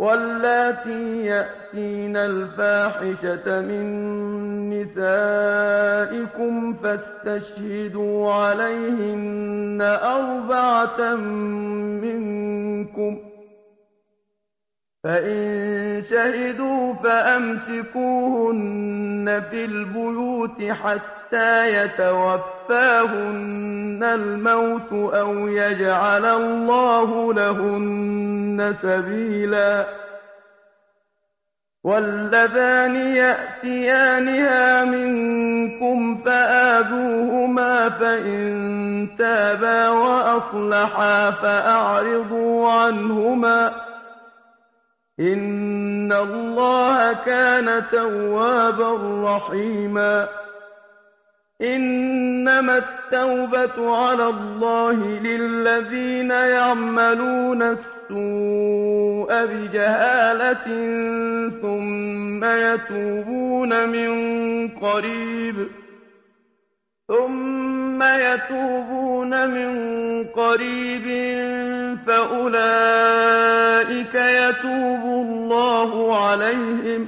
واللاتي يأتين الفاحشة من نسائكم فاستشهدوا عليهن 4 منكم، فإن شهدوا فأمسكوهن في البيوت حتى يتوفاهن الموت أو يجعل الله لهن سبيلا. واللذان يأتيانها منكم فآذوهما، فإن تابا وأصلحا فأعرضوا عنهما، إن الله كان توابا رحيما. إنما التوبة على الله للذين يعملون السوء بجهالة ثم يتوبون من قريب فأولئك يتوب الله عليهم،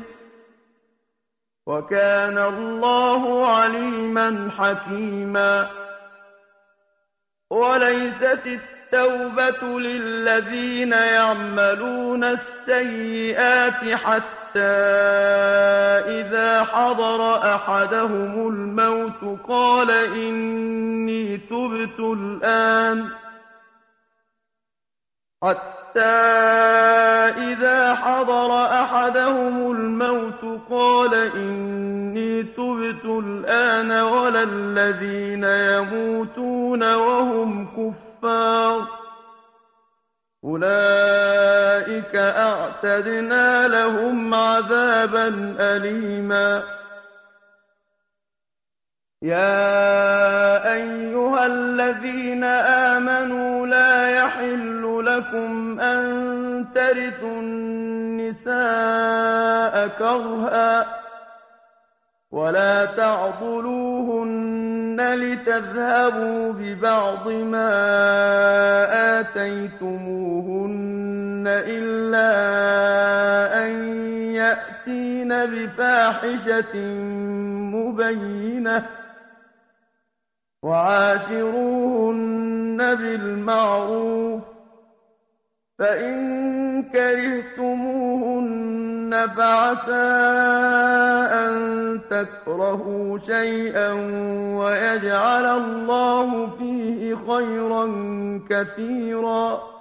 وكان الله عليما حكيما. وليست التوبة للذين يعملون السيئات حتى إذا حضر أحدهم الموت قال إني تبت الآن، ولا الذين يموتون وهم كفار، أولئك أعتدنا لهم عذابا أليما. يا أيها الذين آمنوا لا يحل لكم أن ترثوا النساء كرها ولا تعضلوهن لتذهبوا ببعض ما آتيتموهن إلا أن يأتين بفاحشة مبينة، وعاشروهن بالمعروف، فإن كرهتموهن فعسى أن تكرهوا شيئا ويجعل الله فيه خيرا كثيرا.